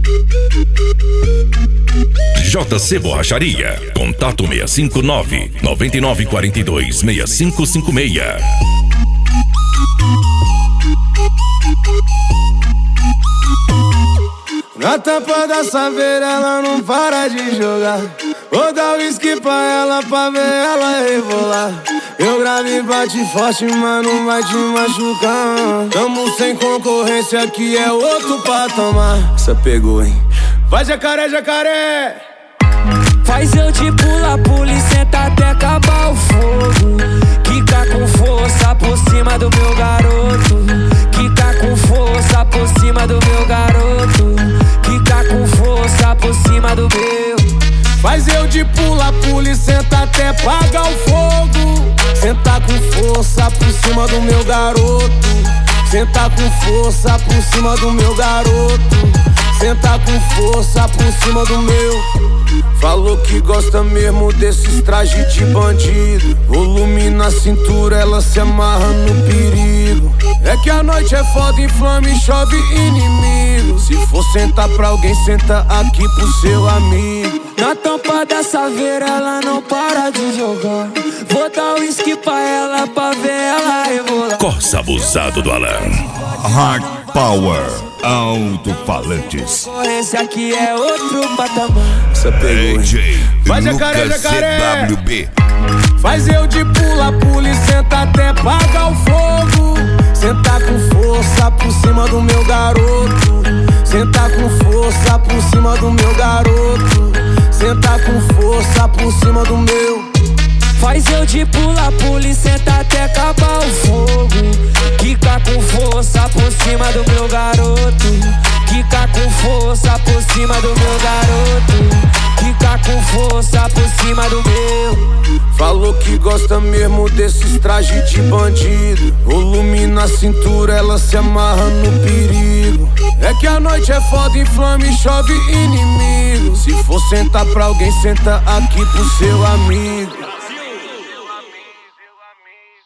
JC Borracharia. Contato 659-9942-6556. Na tampa da saveira ela não para de jogar. Vou dar whisky pra ela pra ver ela rebolar. Eu grave bate forte, mas não vai te machucar. Tamo sem concorrência, aqui é outro patamar. Essa pegou, hein? Vai jacaré, jacaré! Faz eu de pula e senta até acabar o fogo. Quica com força por cima do meu garoto. Quica com força por cima do meu garoto. Quica com força por cima do meu. Faz eu de pula e senta até apagar o fogo. Senta com força por cima do meu garoto. Senta com força por cima do meu garoto. Senta com força por cima do meu. Falou que gosta mesmo desses trajes de bandido. Volume na cintura, ela se amarra no perigo. É que a noite é foda, inflama e chove inimigo. Se for sentar pra alguém, senta aqui pro seu amigo. Na tampa da saveira ela não para de jogar. Vou dar whisky pra ela pra ver ela rebolar. Corsa abusado do Alan. Hard Power Alto-Falantes. Esse aqui é outro patamar. Essa pegou, hein? Vai jacaré, jacaré! CWB. Faz eu de pula e senta até apagar o fogo. Senta com força por cima do meu garoto. Senta com força por cima do meu garoto. Senta com força por cima do meu. Faz eu de pula e senta até acabar o fogo. Quica com força por cima do meu garoto. Quica com força por cima do meu garoto. Quica com força por cima do meu. Falou que gosta mesmo desses trajes de bandido. Volume na cintura, ela se amarra no perigo. É que a noite é foda, inflama e chove inimigo. Se for sentar pra alguém, senta aqui pro seu amigo.